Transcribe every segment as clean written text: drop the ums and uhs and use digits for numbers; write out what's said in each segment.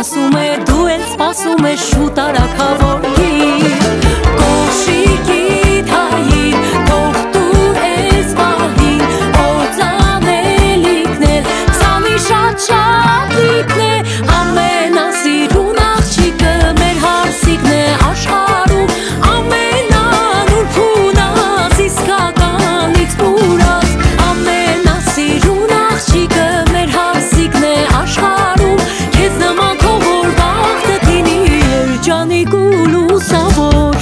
խոսում է, դու էլ սպասում ես շուտ արաքավորքի Կոշիկիդ հային, թող տուր ես պահին Օծանելիքն էլ, սամի շատ լիքն է Ամենասիրուն աղջիկը մեր հարսիկն է աշխարհում Ամենանուրբուն ազ իսկականից բուրած Ամենասիրուն աղջիկը մեր հարսիկն է աշխարհում Քեզ նման քո որ բախտը թինի երջանիկ ու լուսավոր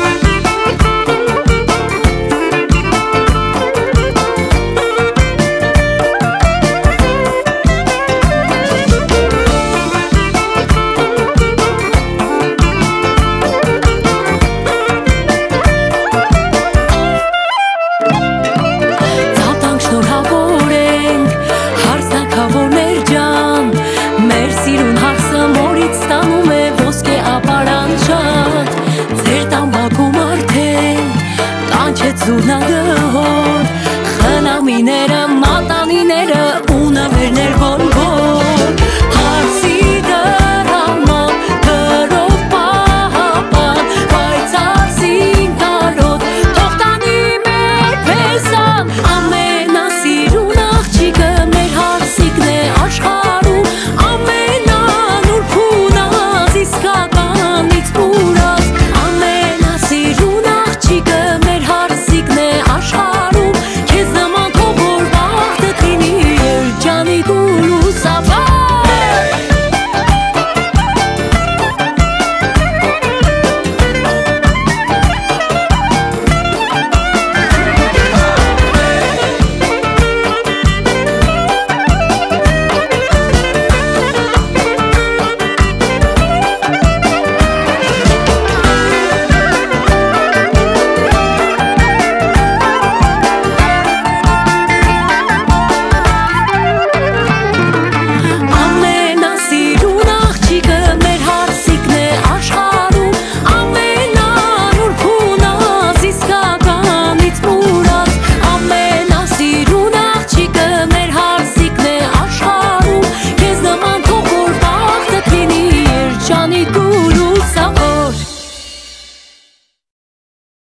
Շնորհավոր ենք, հարսնաքավորներ ջան Մեր սիրուն հարսը մորից ստանում է ոսկե ապարանջատ Ձեր տամբակում արդեն կանչեց զուռնա գհոր Խնամիները